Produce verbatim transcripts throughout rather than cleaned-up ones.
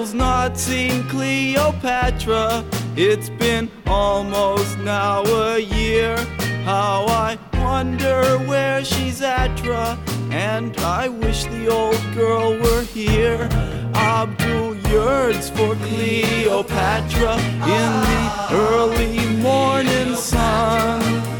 Abdul's not seen Cleopatra. It's been almost now a year. How I wonder where she's at, -ra, and I wish the old girl were here. Abdul yearns for Cleopatra in the early morning sun.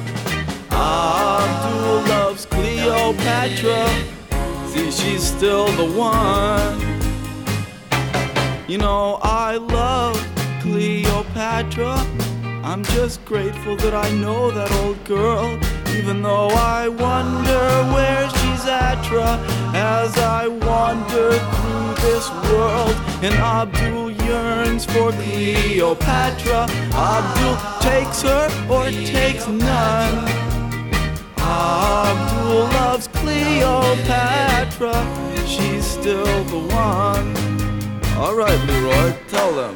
Abdul loves Cleopatra. See, she's still the one. You know, I love Cleopatra. I'm just grateful that I know that old girl, even though I wonder where she's at, -ra, as I wander through this world. And Abdul yearns for Cleopatra. Abdul takes her or takes none. Abdul loves Cleopatra. She's still the one. All right, Leroy, tell them.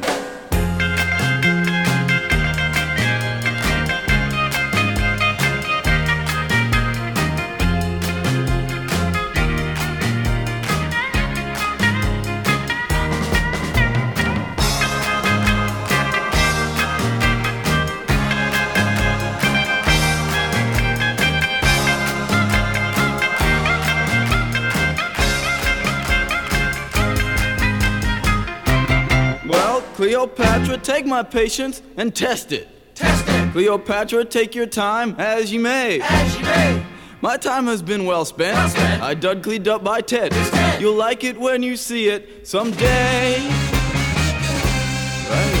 Cleopatra, take my patience and test it. Test it. Cleopatra, take your time as you may. As you may. My time has been well spent. Well spent. I dug cleaned up by Ted. Ted. You'll like it when you see it someday. Right.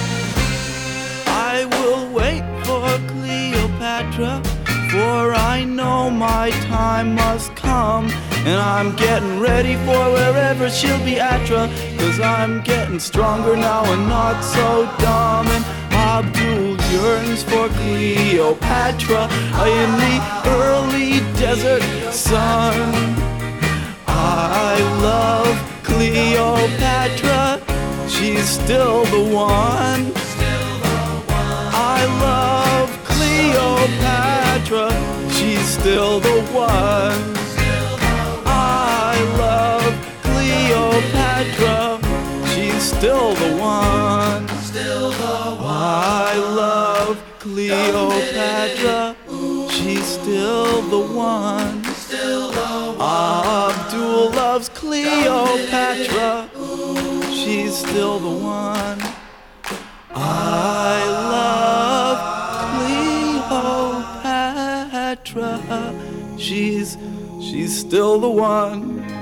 I will wait for Cleopatra, for I know my time must come. And I'm getting ready for wherever she'll be at, -ra, 'cause I'm getting stronger now and not so dumb. And Abdul yearns for Cleopatra in the early desert sun. I love Cleopatra. She's still the one. I love Cleopatra. She's still the one. I love Cleopatra. She's still the one. Still the one. I love Cleopatra. She's still the one. Still the one. Abdul loves Cleopatra. She's still the one. I love Cleopatra. She's She's still the one.